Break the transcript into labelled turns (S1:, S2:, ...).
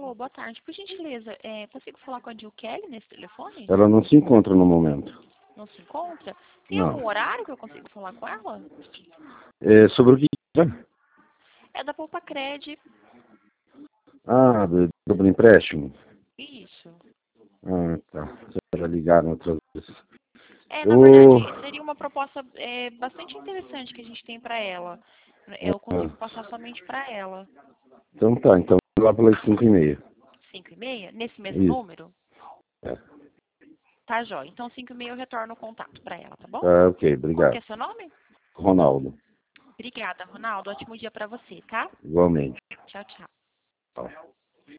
S1: Alô, boa tarde. Por gentileza, consigo falar com a Jill Kelly nesse telefone?
S2: Ela não se encontra no momento.
S1: Não se encontra? Tem
S2: Não.
S1: algum horário que eu consigo falar com ela?
S2: Sobre o que?
S1: É da Poupa Cred.
S2: Ah, do empréstimo.
S1: Isso.
S2: Ah, tá. Já ligaram outras vezes.
S1: Na verdade, seria uma proposta bastante interessante que a gente tem para ela. Eu consigo passar somente para ela.
S2: Então tá, então lá pelas 5h30.
S1: 5h30? Nesse mesmo
S2: Isso.
S1: número?
S2: É.
S1: Tá, jóia. Então 5h30 eu retorno o contato para ela, tá bom?
S2: Tá, ok,
S1: Qual que
S2: obrigado.
S1: é seu nome?
S2: Ronaldo,
S1: Obrigada, Ronaldo. Ótimo dia para você, tá?
S2: igualmente.
S1: Tchau, tchau.
S2: Tchau.